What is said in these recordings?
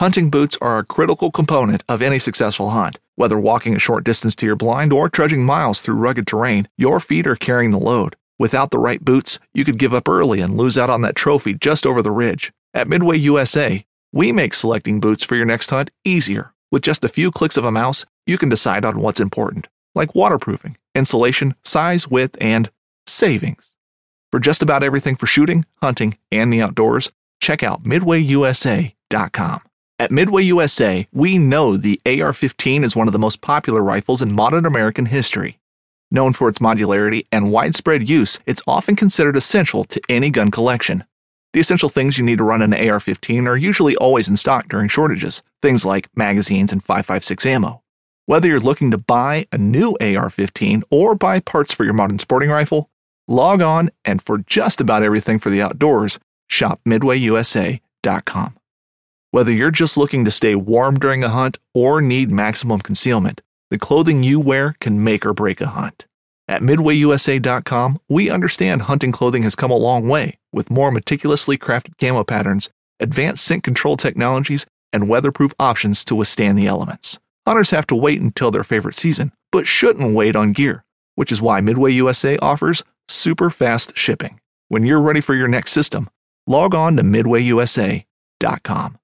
Hunting boots are a critical component of any successful hunt. Whether walking a short distance to your blind or trudging miles through rugged terrain, your feet are carrying the load. Without the right boots, you could give up early and lose out on that trophy just over the ridge. At Midway USA, we make selecting boots for your next hunt easier. With just a few clicks of a mouse, you can decide on what's important, like waterproofing, insulation, size, width, and savings. For just about everything for shooting, hunting, and the outdoors, check out MidwayUSA.com. At Midway USA, we know the AR-15 is one of the most popular rifles in modern American history. Known for its modularity and widespread use, it's often considered essential to any gun collection. The essential things you need to run an AR-15 are usually always in stock during shortages, things like magazines and 5.56 ammo. Whether you're looking to buy a new AR-15 or buy parts for your modern sporting rifle, log on and for just about everything for the outdoors, shop MidwayUSA.com. Whether you're just looking to stay warm during a hunt or need maximum concealment, the clothing you wear can make or break a hunt. At MidwayUSA.com, we understand hunting clothing has come a long way with more meticulously crafted camo patterns, advanced scent control technologies, and weatherproof options to withstand the elements. Hunters have to wait until their favorite season, but shouldn't wait on gear, which is why Midway USA offers super fast shipping. When you're ready for your next system, log on to MidwayUSA.com.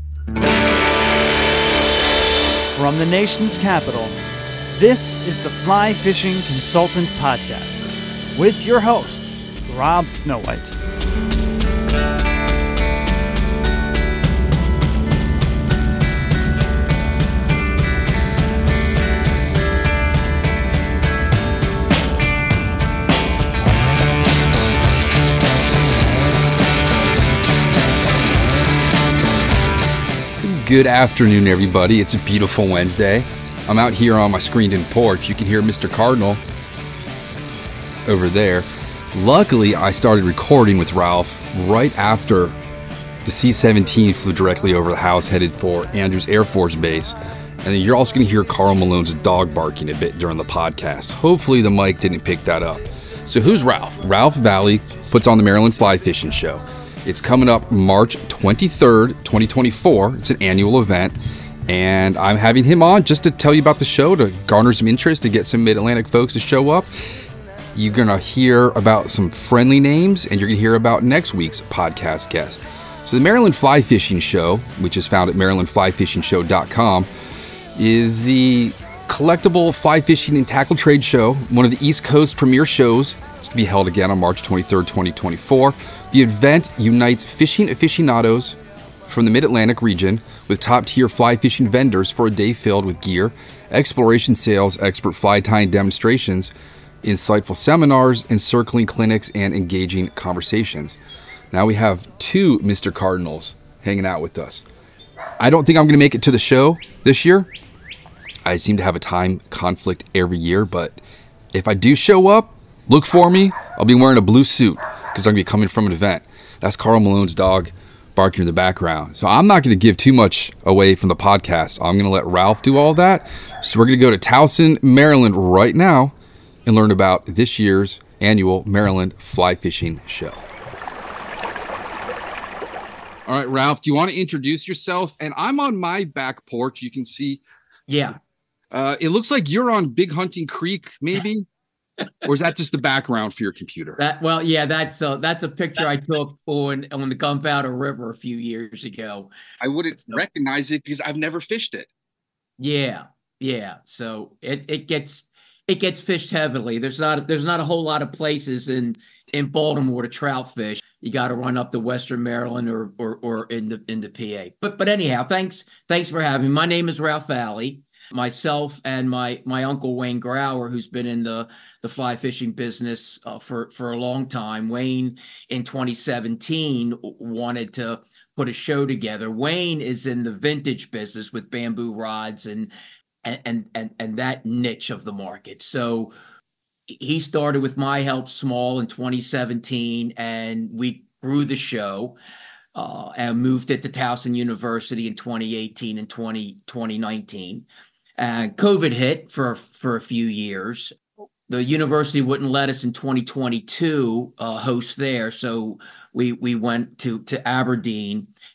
From the nation's capital, this is the Fly Fishing Consultant Podcast with your host, Rob Snowhite. Good afternoon, everybody. It's a beautiful Wednesday. I'm out here on my screened-in porch. You can hear Mr. Cardinal over there. Luckily, I started recording with Ralph right after the C-17 flew directly over the house, headed for Andrews Air Force Base. And then you're also going to hear Carl Malone's dog barking a bit during the podcast. Hopefully, the mic didn't pick that up. So who's Ralph? Ralph Valley puts on the Maryland Fly Fishing Show. It's coming up March 23rd, 2024. It's an annual event, and I'm having him on just to tell you about the show, to garner some interest, to get some Mid-Atlantic folks to show up. You're going to hear about some friendly names, and you're going to hear about next week's podcast guest. So the Maryland Fly Fishing Show, which is found at MarylandFlyFishingShow.com, is the collectible fly fishing and tackle trade show, one of the East Coast premier shows. It's to be held again on March 23rd, 2024. The event unites fishing aficionados from the Mid-Atlantic region with top-tier fly fishing vendors for a day filled with gear, exploration sales, expert fly tying demonstrations, insightful seminars, encircling clinics, and engaging conversations. Now we have two Mr. Cardinals hanging out with us. I don't think I'm going to make it to the show this year. I seem to have a time conflict every year, but if I do show up, look for me. I'll be wearing a blue suit because I'm going to be coming from an event. That's Carl Malone's dog barking in the background. So I'm not going to give too much away from the podcast. I'm going to let Ralph do all that. So we're going to go to Towson, Maryland right now and learn about this year's annual Maryland Fly Fishing Show. All right, Ralph, do you want to introduce yourself? And I'm on my back porch. You can see. Yeah. It looks like you're on Big Hunting Creek, maybe. Or is that just the background for your computer? That's a picture I took on the Gunpowder River a few years ago. I wouldn't recognize it because I've never fished it. Yeah. So it gets fished heavily. There's not a whole lot of places in Baltimore to trout fish. You got to run up to Western Maryland or into PA. But anyhow, thanks for having me. My name is Ralph Valley. Myself and my uncle Wayne Grauer, who's been in the fly fishing business for a long time. Wayne in 2017 wanted to put a show together. Wayne is in the vintage business with bamboo rods and that niche of the market. So he started with my help small in 2017, and we grew the show and moved it to Towson University in 2018 and 2019. And COVID hit for a few years. The university wouldn't let us in 2022 host there, so we went to Aberdeen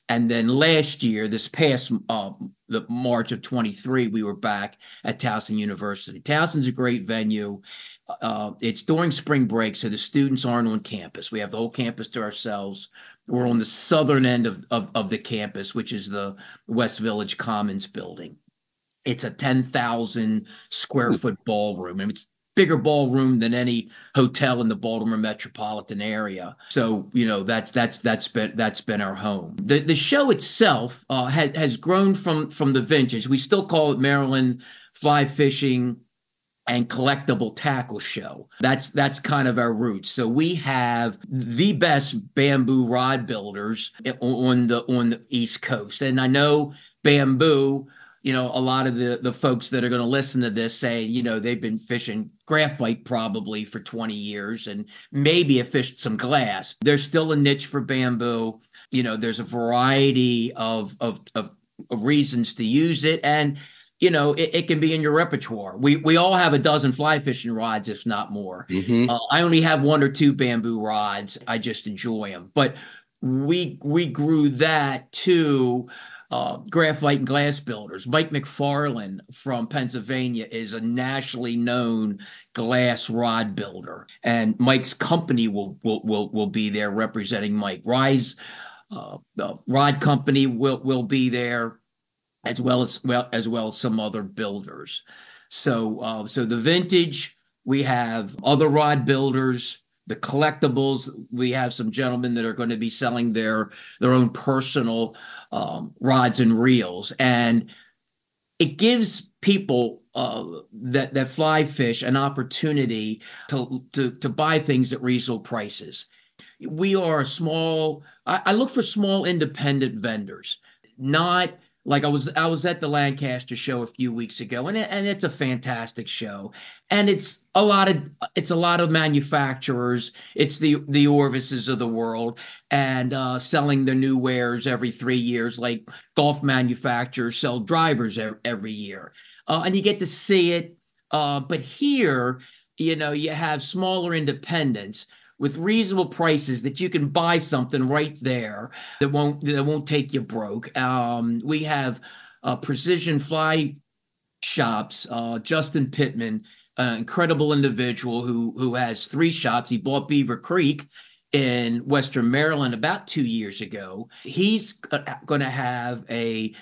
And then last year, this past the March of 23, we were back at Towson University. Towson's a great venue. It's during spring break, so the students aren't on campus. We have the whole campus to ourselves. We're on the southern end of the campus, which is the West Village Commons building. It's a 10,000 square foot ballroom. And it's bigger ballroom than any hotel in the Baltimore metropolitan area. So, that's been our home. The show itself has grown from the vintage. We still call it Maryland Fly Fishing and Collectible Tackle Show. That's kind of our roots. So we have the best bamboo rod builders on the East Coast. And I know bamboo, a lot of the folks that are going to listen to this say, they've been fishing graphite probably for 20 years and maybe have fished some glass. There's still a niche for bamboo. There's a variety of reasons to use it. And, it can be in your repertoire. We all have a dozen fly fishing rods, if not more. Mm-hmm. I only have one or two bamboo rods. I just enjoy them. But we grew that to graphite and glass builders. Mike McFarland from Pennsylvania is a nationally known glass rod builder, and Mike's company will be there representing Mike. Rise Rod Company will be there, as well as some other builders. So the vintage, we have other rod builders. The collectibles, we have some gentlemen that are going to be selling their own personal rods and reels, and it gives people that fly fish an opportunity to buy things at reasonable prices. We are small. I look for small independent vendors, not like I was at the Lancaster show a few weeks ago, and it's a fantastic show, and it's a lot of manufacturers. It's the Orvises of the world, and selling their new wares every 3 years, like golf manufacturers sell drivers every year, and you get to see it. But here, you have smaller independents with reasonable prices that you can buy something right there that won't take you broke. We have Precision Fly Shops. Justin Pittman, an incredible individual who has 3 shops. He bought Beaver Creek in Western Maryland about 2 years ago. He's going to have a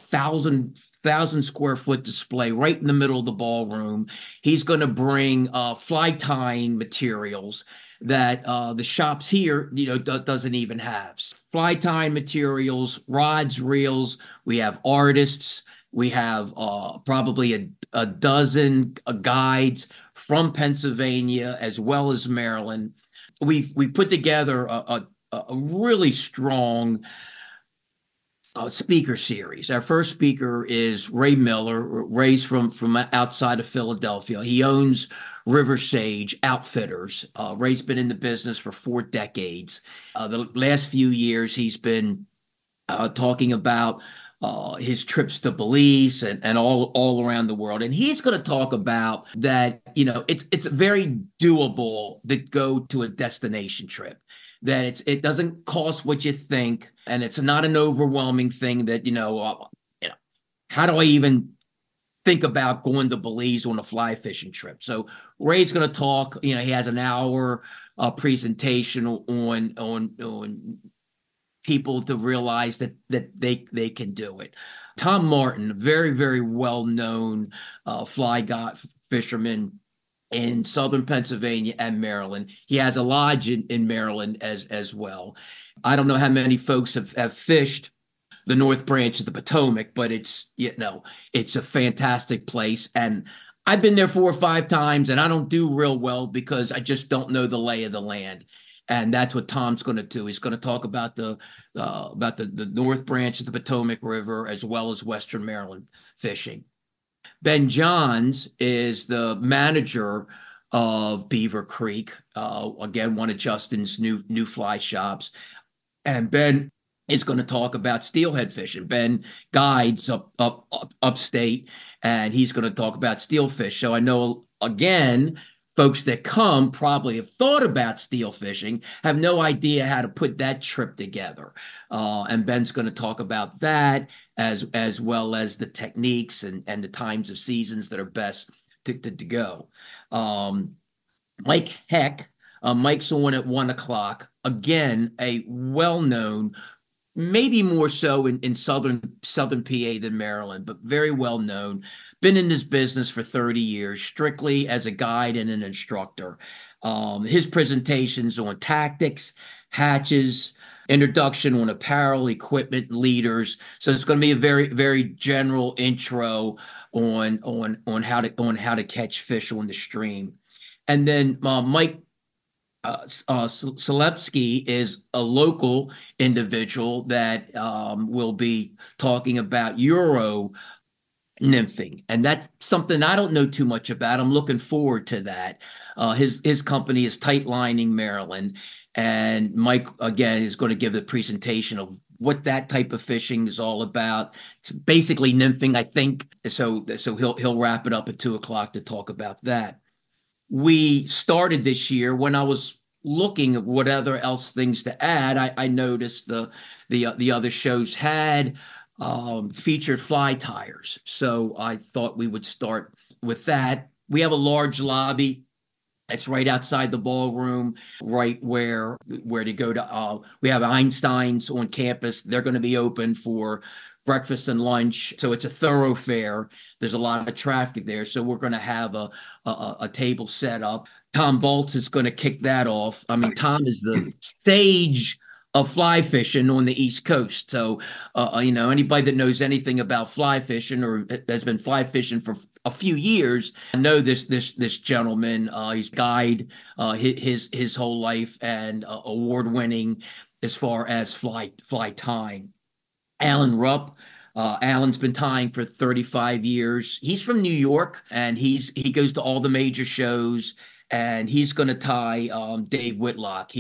1,000 square foot display right in the middle of the ballroom. He's going to bring fly tying materials that the shops here, doesn't even have. Fly tying materials, rods, reels. We have artists. We have probably a dozen guides from Pennsylvania as well as Maryland. We put together a really strong speaker series. Our first speaker is Ray Miller. Ray's from outside of Philadelphia. He owns River Sage Outfitters. Ray's been in the business for 4 decades. The last few years, he's been talking about his trips to Belize and all around the world. And he's going to talk about that, it's very doable to go to a destination trip, that it doesn't cost what you think, and it's not an overwhelming thing that, how do I even think about going to Belize on a fly fishing trip? So Ray's going to talk, he has an hour presentation on people to realize that they can do it. Tom Martin, very, very well-known fly fisherman in southern Pennsylvania and Maryland. He has a lodge in Maryland as well. I don't know how many folks have fished the North Branch of the Potomac, but it's a fantastic place. And I've been there 4 or 5 times, and I don't do real well because I just don't know the lay of the land. And that's what Tom's going to do. He's going to talk about the North Branch of the Potomac River as well as Western Maryland fishing. Ben Johns is the manager of Beaver Creek, again, one of Justin's new fly shops. And Ben is going to talk about steelhead fishing. Ben guides upstate, and he's going to talk about steelfish. So I know, again, folks that come probably have thought about steel fishing, have no idea how to put that trip together. And Ben's going to talk about that as well as the techniques and the times of seasons that are best to go. Mike Heck, Mike's on at 1:00. Again, a well-known, maybe more so in southern PA than Maryland, but very well known. Been in this business for 30 years, strictly as a guide and an instructor. His presentations on tactics, hatches, introduction on apparel, equipment, leaders. So it's going to be a very, very general intro on how to catch fish on the stream. And then Mike Selipsky is a local individual that will be talking about Euro nymphing, and that's something I don't know too much about. I'm looking forward to that. His company is Tight Lining Maryland, and Mike again is going to give a presentation of what that type of fishing is all about. It's basically nymphing, I think. So he'll wrap it up at 2:00 to talk about that. We started this year when I was looking at what other else things to add. I noticed the other shows had featured fly tires. So I thought we would start with that. We have a large lobby. It's right outside the ballroom, right where to go to. We have Einstein's on campus. They're going to be open for breakfast and lunch. So it's a thoroughfare. There's a lot of traffic there. So we're going to have a table set up. Tom Bolts is going to kick that off. I mean, Tom is the sage of fly fishing on the East Coast. So, anybody that knows anything about fly fishing or has been fly fishing for a few years know this gentleman. He's guide his whole life and award winning as far as fly tying. Alan Rupp. Alan's been tying for 35 years. He's from New York, and he goes to all the major shows, and he's going to tie Dave Whitlock.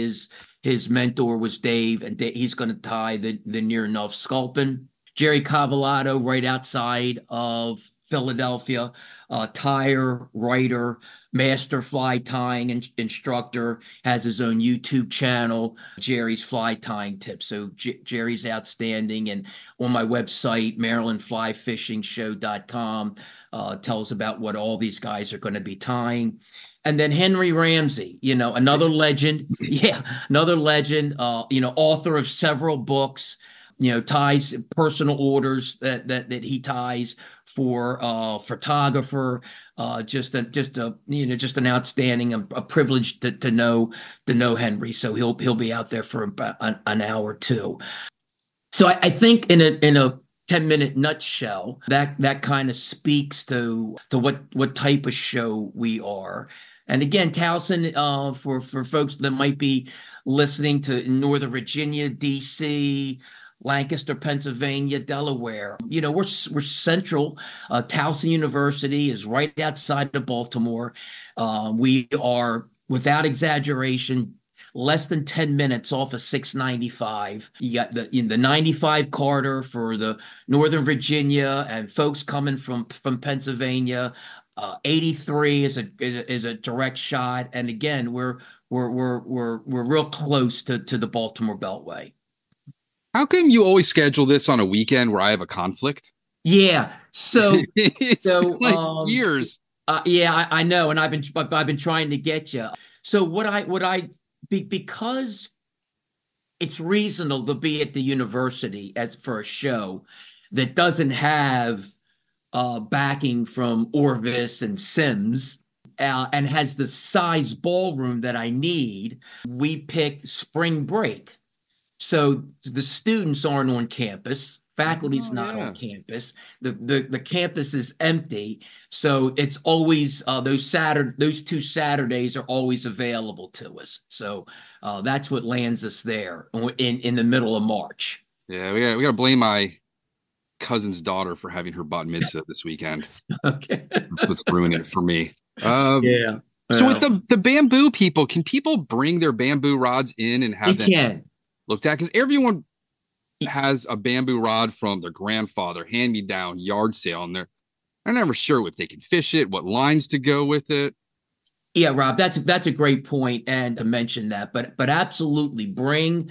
His mentor was Dave, and he's going to tie the near enough sculpin. Jerry Cavallado, right outside of Philadelphia, tire, writer, master fly tying instructor, has his own YouTube channel, Jerry's Fly Tying Tips. So Jerry's outstanding. And on my website, MarylandFlyFishingShow.com, tells about what all these guys are going to be tying. And then Henry Ramsey, another legend. Yeah, another legend, author of several books, ties personal orders that he ties for photographer. Just an outstanding, a privilege to know Henry. So he'll be out there for about an hour or two. So I think in a 10-minute nutshell, that kind of speaks to what type of show we are. And again, Towson, for folks that might be listening to Northern Virginia, DC, Lancaster, Pennsylvania, Delaware, we're central. Towson University is right outside of Baltimore. We are, without exaggeration, less than 10 minutes off of 695. You got the 95 Carter for the Northern Virginia and folks coming from Pennsylvania. 83 is a direct shot, and again, we're real close to the Baltimore Beltway. How come you always schedule this on a weekend where I have a conflict? Yeah, so years. Yeah, I know, and I've been trying to get you. So because it's reasonable to be at the university for a show that doesn't have backing from Orvis and Sims, and has the size ballroom that I need, we picked spring break. So the students aren't on campus. Faculty's not on campus. The campus is empty. So it's always those 2 Saturdays are always available to us. So that's what lands us there in the middle of March. Yeah, we got to blame my cousin's daughter for having her bat mitzvah this weekend. Okay. Let's ruin it for me. Yeah. So with the bamboo people, can people bring their bamboo rods in and have them looked at? Because everyone has a bamboo rod from their grandfather, hand-me-down, yard sale, and they're never sure if they can fish it, what lines to go with it. Yeah, Rob, that's a great point, and to mention that, but absolutely bring,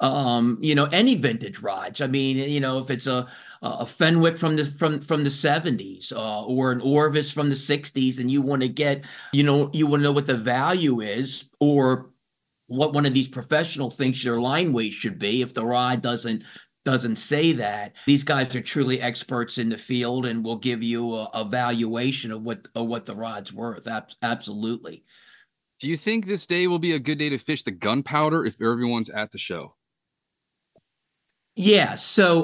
any vintage rods. I mean, if it's a Fenwick from the 70s, or an Orvis from the 60s, and you want to get, you want to know what the value is, or what one of these professional thinks your line weight should be. If the rod doesn't say that, these guys are truly experts in the field and will give you a valuation of what the rod's worth. Absolutely. Do you think this day will be a good day to fish the Gunpowder if everyone's at the show? Yeah, so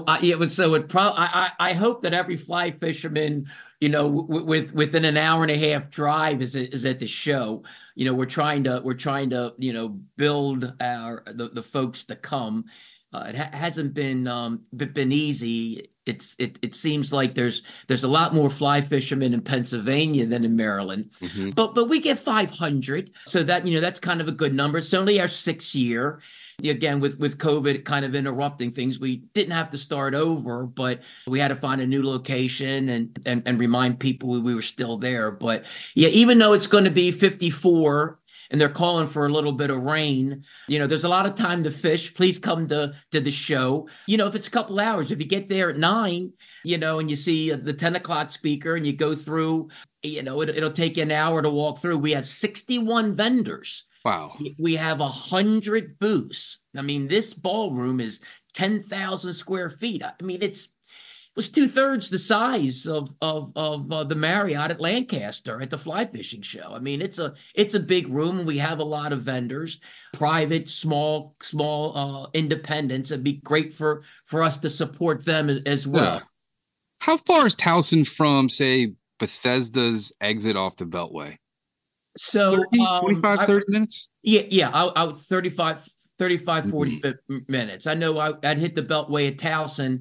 I hope that every fly fisherman, within an hour and a half drive is at the show. We're trying to build the folks to come. It hasn't been easy. It seems like there's a lot more fly fishermen in Pennsylvania than in Maryland, Mm-hmm. but we get 500, so that's kind of a good number. It's only our 6th year. Again, with COVID kind of interrupting things, we didn't have to start over, but we had to find a new location and remind people we were still there. But yeah, even though it's going to be 54 and they're calling for a little bit of rain, there's a lot of time to fish. Please come to the show. If it's a couple hours, if you get there at 9, and you see the 10 o'clock speaker and you go through, it'll take you an hour to walk through. We have 61 vendors. Wow. We have 100 booths. I mean, this ballroom is 10,000 square feet. I mean, it was 2/3 the size of the Marriott at Lancaster at the fly fishing show. I mean, it's a big room. We have a lot of vendors, private, small, independents. It'd be great for us to support them as well. Yeah. How far is Towson from, say, Bethesda's exit off the Beltway? So 25, 30 minutes? Yeah, I 35, 40 minutes. I know I'd hit the Beltway at Towson.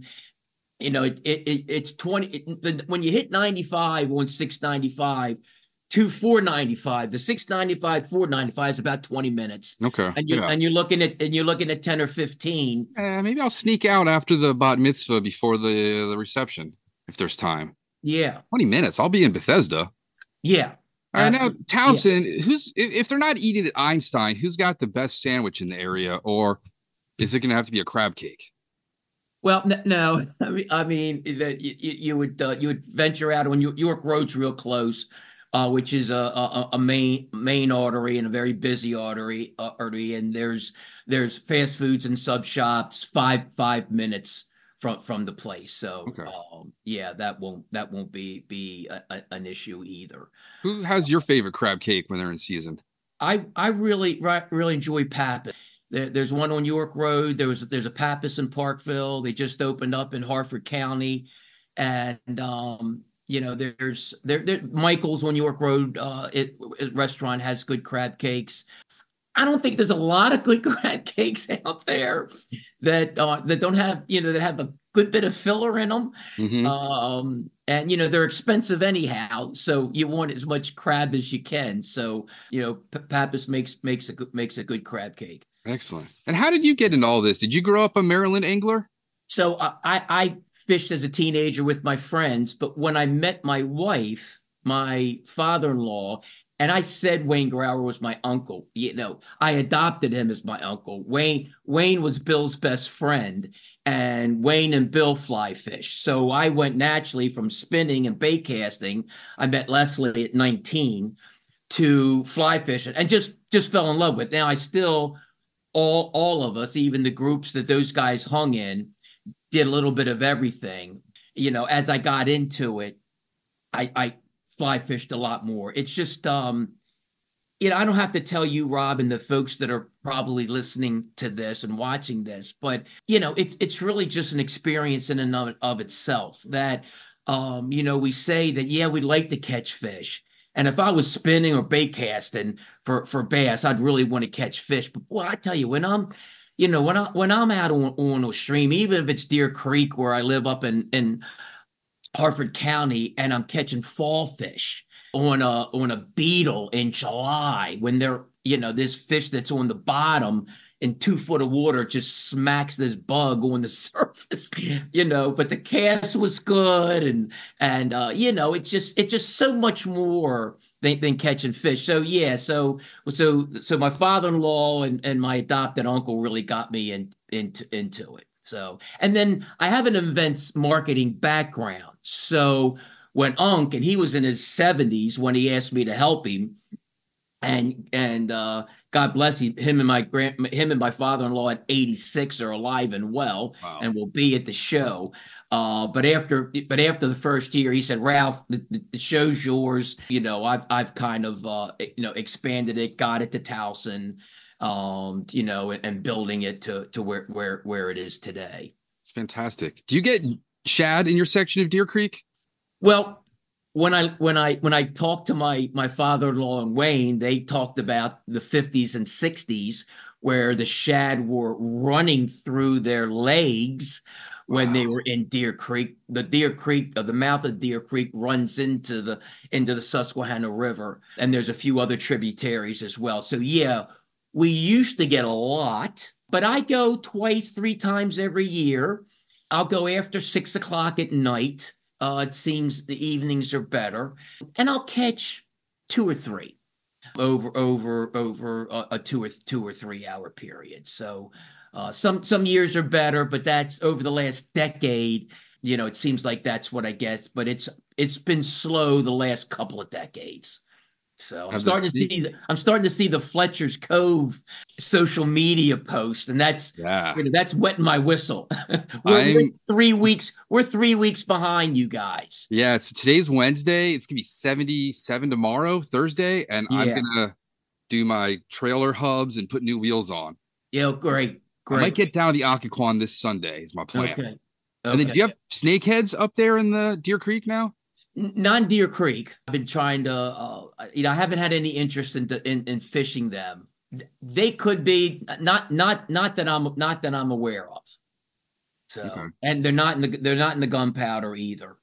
It's 20 when you hit 95 on 695 to 495. The 695, 495 is about 20 minutes. Okay. And you're looking at 10 or 15. Maybe I'll sneak out after the bat mitzvah before the reception if there's time. Yeah. 20 minutes. I'll be in Bethesda. Yeah. All right, now Towson, if they're not eating at Einstein, who's got the best sandwich in the area, or is it going to have to be a crab cake? Well, no, I mean you would venture out on York Road's real close, which is a main artery and a very busy artery, and there's fast foods and sub shops 5 minutes from the place. So okay. Yeah, that won't be an issue either. Who has your favorite crab cake when they're in season? I really enjoy Pappas. There's one on York Road. There's a Pappas in Parkville. They just opened up in Harford County, and there's Michael's on York Road. Restaurant has good crab cakes. I don't think there's a lot of good crab cakes out there that don't have that have a good bit of filler in them. Mm-hmm. And they're expensive anyhow, so you want as much crab as you can. So Pappas makes a good crab cake. Excellent. And how did you get into all this? Did you grow up a Maryland angler? So I fished as a teenager with my friends, but when I met my wife, my father-in-law, and I said Wayne Grauer was my uncle. I adopted him as my uncle. Wayne was Bill's best friend, and Wayne and Bill fly fish. So I went naturally from spinning and bait casting. I met Leslie at 19 to fly fishing, and just fell in love with it. Now I still, all of us, even the groups that those guys hung in, did a little bit of everything. As I got into it, I fly fished a lot more. It's just, I don't have to tell you, Rob, and the folks that are probably listening to this and watching this, but, it's really just an experience in and of itself that, we say that, yeah, we'd like to catch fish. And if I was spinning or bait casting for bass, I'd really want to catch fish. But boy, I tell you, when I'm out on a stream, even if it's Deer Creek, where I live up in Harford County, and I'm catching fall fish on a beetle in July, when they're, this fish that's on the bottom in 2 foot of water just smacks this bug on the surface, but the cast was good. And it's just so much more than catching fish. So yeah, so my father-in-law and my adopted uncle really got me into it. So, and then I have an events marketing background. So when and he was in his 70s when he asked me to help him, and God bless him and my father-in-law at 86 are alive and well. Wow. And will be at the show. But after the first year, he said, Ralph, the show's yours. I've kind of expanded it, got it to Towson, and building it to where it is today. It's fantastic. Do you get shad in your section of Deer Creek? Well, when I talked to my father-in-law and Wayne, they talked about the 50s and 60s where the shad were running through their legs when they were in Deer Creek. The mouth of Deer Creek runs into the Susquehanna River, and there's a few other tributaries as well. So yeah, we used to get a lot, but I go 2-3 times every year. I'll go after 6 o'clock at night. It seems the evenings are better, and I'll catch 2 or 3 over a 2 or 3 hour period. So some years are better, but that's over the last decade. It seems like that's what I get, but it's been slow the last couple of decades. So I'm starting to see the Fletcher's Cove social media post, and that's wetting my whistle. we're 3 weeks. We're 3 weeks behind you guys. Yeah. So today's Wednesday. It's gonna be 77 tomorrow, Thursday, and I'm gonna do my trailer hubs and put new wheels on. Yeah, great. I might get down to the Occoquan this Sunday. Is my plan. Okay. And then do you have snakeheads up there in the Deer Creek now? Not Deer Creek. I've been trying to, I haven't had any interest in fishing them. They could be not that I'm aware of. So, okay. And they're not in the gunpowder either.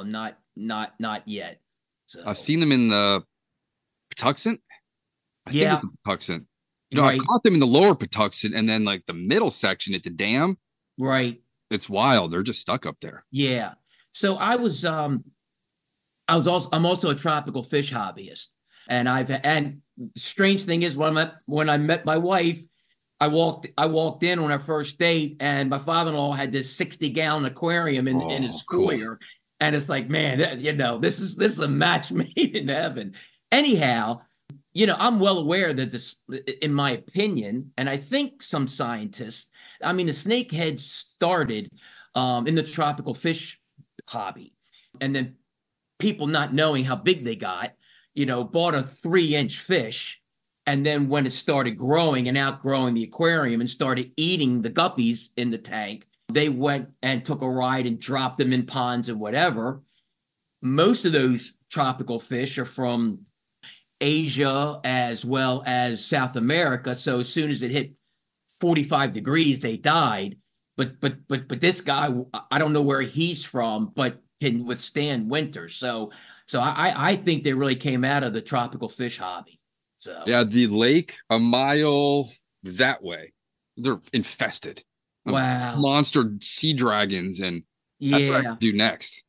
Not yet. So I've seen them in the Patuxent. Patuxent. Right. I caught them in the lower Patuxent, and then like the middle section at the dam. Right. It's wild. They're just stuck up there. Yeah. So I'm also a tropical fish hobbyist, and strange thing is when I met my wife, I walked in on our first date, and my father-in-law had this 60-gallon aquarium in his foyer, and it's like, man, this is a match made in heaven. Anyhow, I'm well aware that this, in my opinion, and I think some scientists, the snakeheads started in the tropical fish hobby, and then people not knowing how big they got, bought a 3-inch fish. And then when it started growing and outgrowing the aquarium and started eating the guppies in the tank, they went and took a ride and dropped them in ponds and whatever. Most of those tropical fish are from Asia as well as South America. So as soon as it hit 45 degrees, they died. But this guy, I don't know where he's from, but can withstand winter. So I think they really came out of the tropical fish hobby. So yeah, the lake a mile that way, they're infested. Wow. Monster sea dragons, and that's what I do next.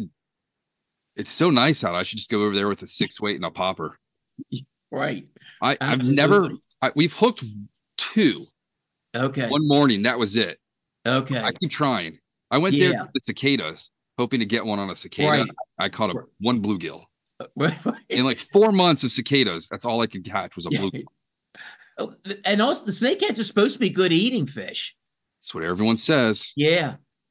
It's so nice out. I should just go over there with a 6-weight and a popper. Right. We've hooked 2. Okay. One morning, that was it. Okay. I keep trying. I went there with the cicadas, hoping to get one on a cicada. Right. I caught one bluegill. In like 4 months of cicadas, that's all I could catch was a bluegill. And also, the snakeheads are supposed to be good eating fish. That's what everyone says. Yeah.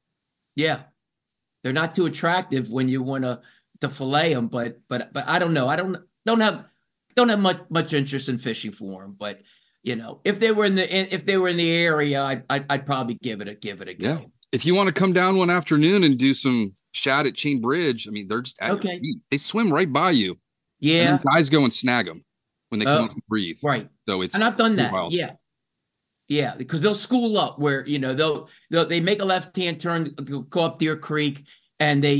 They're not too attractive when you want to fillet them, but I don't know. I don't have much interest in fishing for them. But if they were in the area, I'd probably give it a go. Yeah. If you want to come down one afternoon and do some shad at Chain Bridge, they're just at your feet. They swim right by you. Yeah. And guys go and snag them when they come up and breathe. Right. So and I've done that. Wild. Yeah. Yeah. Because they'll school up where, they make a left-hand turn, go up Deer Creek, and they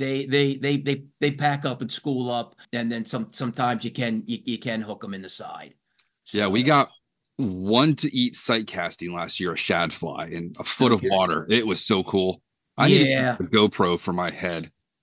pack up and school up. And then sometimes you can hook them in the side. So, yeah. We got one to eat sight casting last year, a shad fly in a foot of water. It was so cool. I need a GoPro for my head.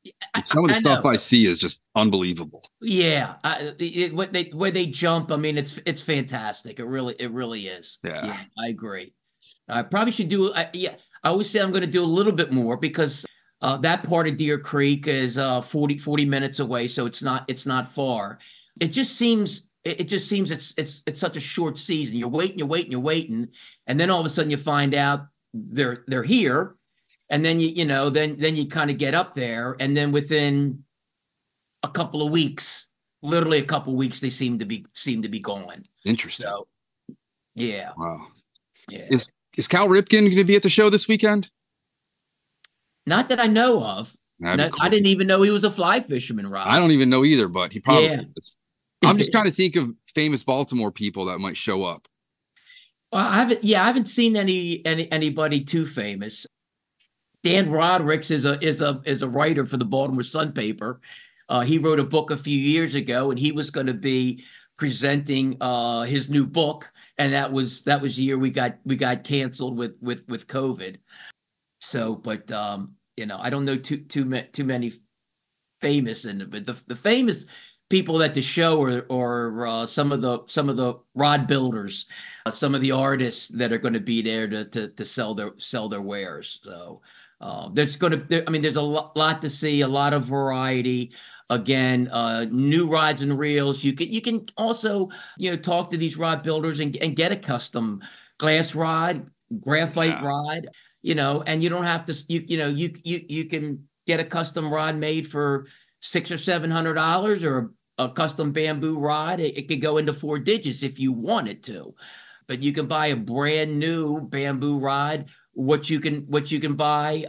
Some of the I stuff know. I see is just unbelievable. Yeah, what they where they jump. I mean, it's fantastic. It really is. Yeah. Yeah, I agree. I probably should do. Yeah, I always say I'm going to do a little bit more because that part of Deer Creek is 40 minutes away, so it's not far. It just seems it's such a short season. You're waiting, and then all of a sudden you find out they're here, and then then you kind of get up there, and then within a couple of weeks, literally a couple of weeks, they seem to be gone. Interesting. So yeah, Wow. yeah. Is Cal Ripken going to be at the show this weekend? Not that I know of. That'd be cool. I didn't even know he was a fly fisherman, Rob. I don't even know either, but he probably Yeah. is. I'm just trying to think of famous Baltimore people that might show up. Well, I haven't seen anybody too famous. Dan Rodericks is a writer for the Baltimore Sun paper. He wrote a book a few years ago, and he was going to be presenting his new book, and that was the year we got canceled with COVID. So, but I don't know too many famous but the famous people at the show are some of the rod builders, some of the artists that are going to be there to sell their wares. So there's a lot to see, a lot of variety. Again, new rods and reels. You can also talk to these rod builders and get a custom glass rod, graphite rod. And you don't have to. You can get a custom rod made for $600 or $700, or a custom bamboo rod. It could go into 4 digits if you wanted to, but you can buy a brand new bamboo rod. What you can buy,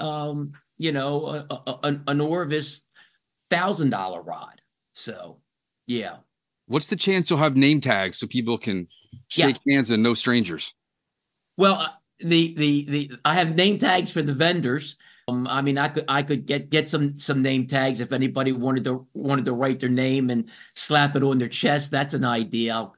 an Orvis $1,000 rod. So, yeah. What's the chance you'll have name tags so people can shake hands and know strangers? Well, I have name tags for the vendors. I could get some name tags if anybody wanted to write their name and slap it on their chest. That's an idea.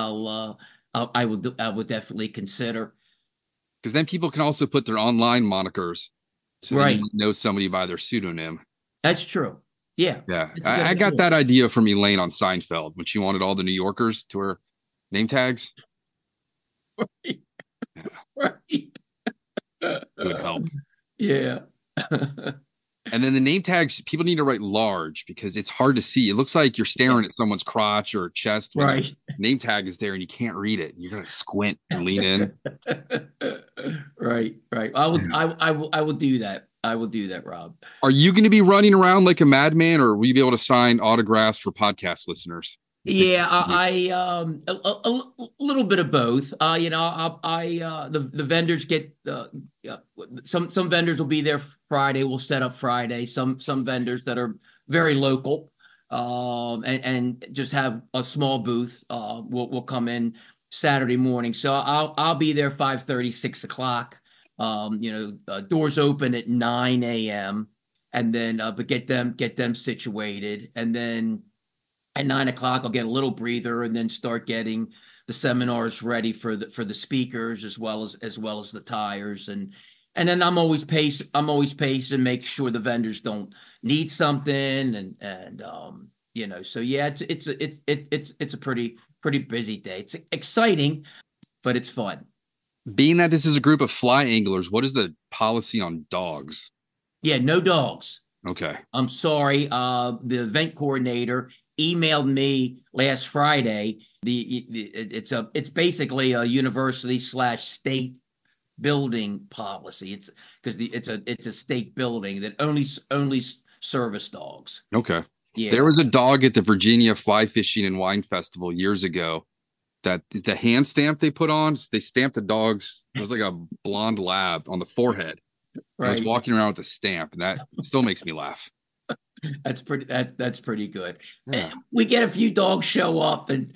I will definitely consider. Because then people can also put their online monikers, so right. You know somebody by their pseudonym. That's true. Yeah. Yeah. I got that idea from Elaine on Seinfeld when she wanted all the New Yorkers to wear name tags. Right. Yeah. Right. It would help. Yeah. And then the name tags, people need to write large because it's hard to see. It looks like you're staring at someone's crotch or chest. Right. Name tag is there and you can't read it. You're going to squint and lean in. Right. I will do that. I will do that, Rob. Are you going to be running around like a madman, or will you be able to sign autographs for podcast listeners? Yeah, a little bit of both. The vendors get some vendors will be there Friday. We'll set up Friday. Some vendors that are very local, and just have a small booth. Will come in Saturday morning. So I'll be there 5:30, 6 o'clock. Doors open at 9 a.m. and then but get them situated, and then at 9 o'clock, I'll get a little breather and then start getting the seminars ready for the speakers as well as the tires, and then I'm always pacing, make sure the vendors don't need something, and so yeah, it's a pretty busy day. It's exciting, but it's fun. Being that this is a group of fly anglers, what is the policy on dogs? Yeah, no dogs. Okay. I'm sorry. The event coordinator emailed me last Friday. It's basically a university/state building policy. It's because it's a state building that only service dogs. Okay. Yeah. There was a dog at the Virginia Fly Fishing and Wine Festival years ago that the hand stamp they put on, they stamped the dogs. It was like a blonde lab on the forehead. Right. I was walking around with a stamp, and that still makes me laugh. That's pretty good. Yeah. We get a few dogs show up, and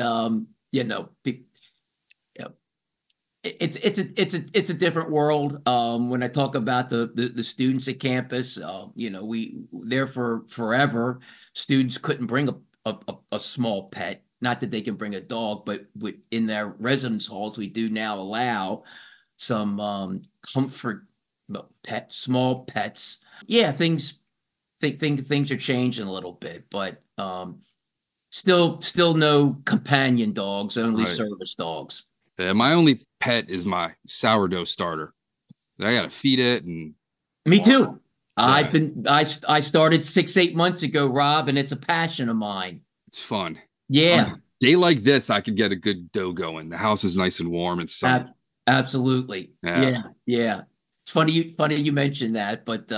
it's a different world. When I talk about the students at campus, we there for forever. Students couldn't bring a small pet. Not that they can bring a dog, but in their residence halls, we do now allow some comfort small pets. Yeah, things think things are changing a little bit, but still no companion dogs, only Right. service dogs. Yeah, my only pet is my sourdough starter. I gotta feed it, and Me too. Yeah. I started 6-8 months ago, Rob, and it's a passion of mine. it's fun. Yeah, On a day like this, I could get a good dough going. The house is nice and warm. It's sunny. absolutely. Yeah. Yeah. It's funny you mentioned that, but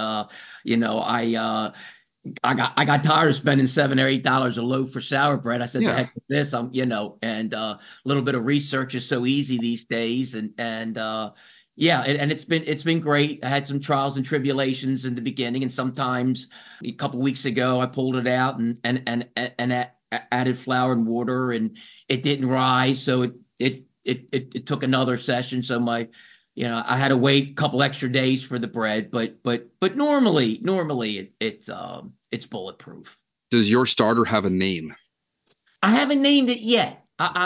I got tired of spending $7 or $8 a loaf for sour bread. I said, the Yeah. heck with this, and a little bit of research is so easy these days, and yeah, and it's been great. I had some trials and tribulations in the beginning, and sometimes a couple weeks ago I pulled it out and added flour and water, and it didn't rise, so it took another session. So I had to wait a couple extra days for the bread, but normally it's bulletproof. Does your starter have a name? I haven't named it yet.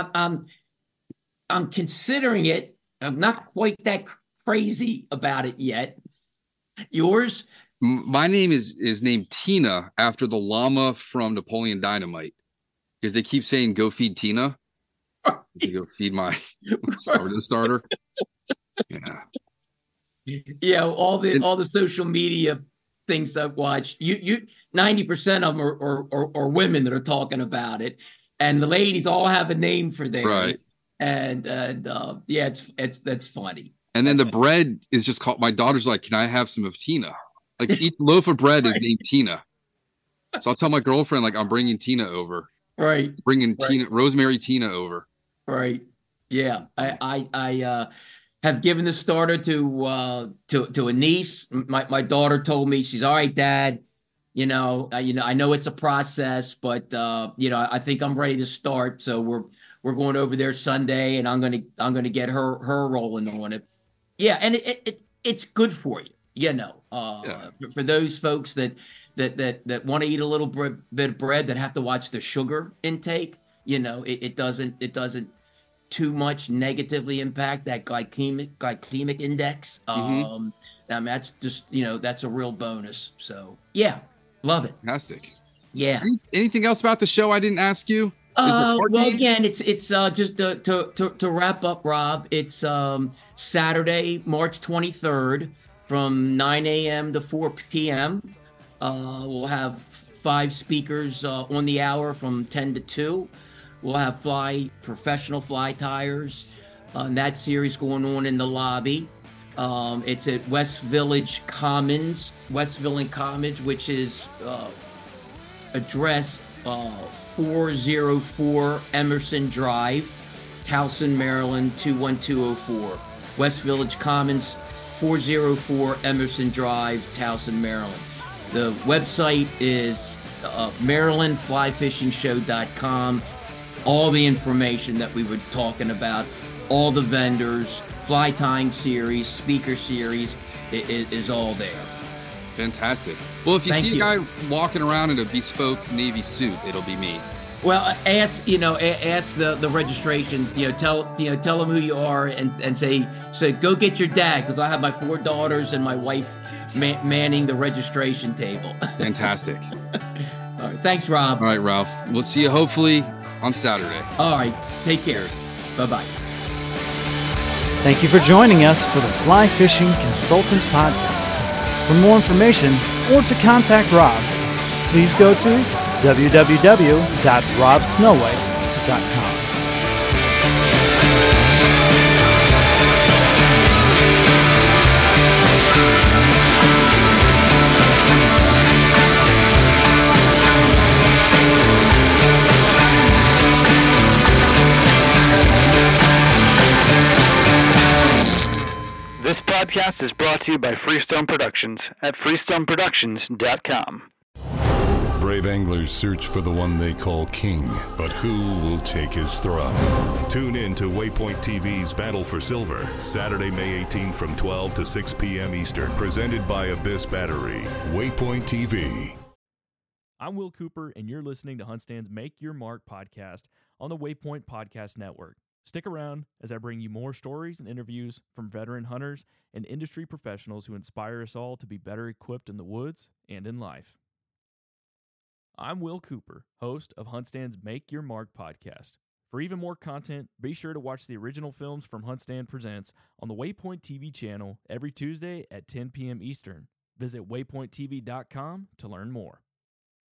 I'm considering it. I'm not quite that crazy about it yet. Yours? My name is named Tina after the llama from Napoleon Dynamite, because they keep saying "Go feed Tina." Go feed my sourdough starter. Yeah. Yeah, all the social media things I've watched, you 90% of them are women that are talking about it, and the ladies all have a name for theirs. Right. And yeah, that's funny. And then the bread is just called. My daughter's like, "Can I have some of Tina?" Like each loaf of bread is named Tina. So I'll tell my girlfriend, like, I'm bringing Tina over. Right. Bringing Tina, Rosemary Tina over. Right. Yeah. I have given the starter to a niece. My daughter told me, she's all right, Dad. I know it's a process, but I think I'm ready to start. So we're going over there Sunday, and I'm gonna get her rolling on it. Yeah, and it's good for you. For those folks that want to eat a little bit of bread, that have to watch their sugar intake. It doesn't too much negatively impact that glycemic index. That's just, that's a real bonus. So yeah, love it. Fantastic. Yeah. Anything else about the show I didn't ask you? Again, it's just to wrap up, Rob. It's Saturday, March 23rd, from 9 a.m. to 4 p.m. We'll have 5 speakers on the hour from 10 to 2. We'll have professional fly tires on that series going on in the lobby. It's at West Village Commons, which is address 404 Emerson Drive, Towson, Maryland 21204. West Village Commons, 404 Emerson Drive, Towson, Maryland. The website is MarylandFlyFishingShow.com. All the information that we were talking about, all the vendors, fly tying series, speaker series, is all there. Fantastic. Well, if you see a guy walking around in a bespoke Navy suit, it'll be me. Well, ask the registration. Tell them who you are, and say go get your dad, because I have my 4 daughters and my wife manning the registration table. Fantastic. All right, thanks, Rob. All right, Ralph. We'll see you hopefully on Saturday. All right, take care. Bye-bye. Thank you for joining us for the Fly Fishing Consultant Podcast. For more information or to contact Rob, please go to www.robsnowhite.com. This podcast is brought to you by Freestone Productions at freestoneproductions.com. Brave anglers search for the one they call king, but who will take his throne? Tune in to Waypoint TV's Battle for Silver, Saturday, May 18th from 12 to 6 p.m. Eastern, presented by Abyss Battery. Waypoint TV. I'm Will Cooper, and you're listening to HuntStand's Make Your Mark podcast on the Waypoint Podcast Network. Stick around as I bring you more stories and interviews from veteran hunters and industry professionals who inspire us all to be better equipped in the woods and in life. I'm Will Cooper, host of HuntStand's Make Your Mark podcast. For even more content, be sure to watch the original films from HuntStand Presents on the Waypoint TV channel every Tuesday at 10 p.m. Eastern. Visit waypointtv.com to learn more.